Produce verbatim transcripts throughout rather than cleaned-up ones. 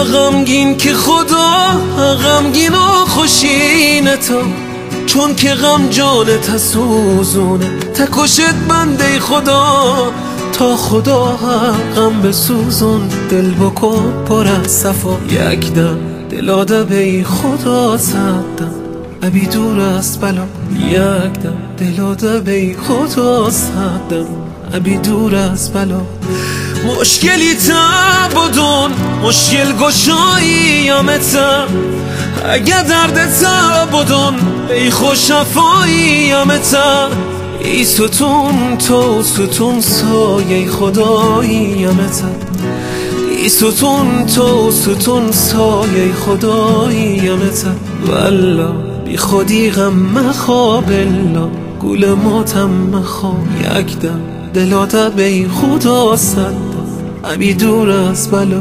غمگین که خدا غمگین و خوشین تو، چون که غم جانت سوزونه تکشت بنده خدا. تا خدا غم بسوزون دل بکن پر از صفا. یک دم دلاده به خدا صدم ابی دور است بلا. یک دم دلاده به خدا صدم ابی دور است بلا. مشکلی تا بدون مشکل گشایی یامتا. اگه درد تا بدون ای خوشفایی یامتا. ای ستون تو ستون سایه خدایی یامتا. ای ستون تو ستون سایه خدایی یامتا. والا بی خودی غم مخوا بلا. گول ماتم مخوا. یک دم دلاته به خدا صدم ابی دور از بلا.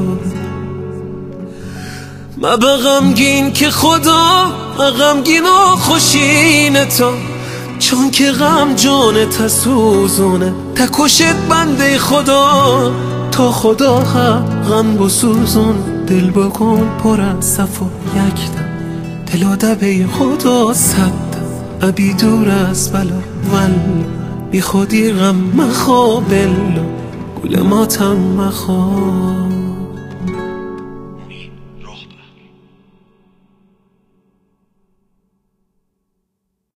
ما به غمگین که خدا غمگین و خوشین تو، چون که غم جانت سوزونه تکشت بنده خدا. تا خدا غم بسوزون دل بکن پر از صفا. یک دم دلاده به خدا صدم ابی دور از بلا. والا بی خودی غم مخوا بلا. گول ماتم مخوا.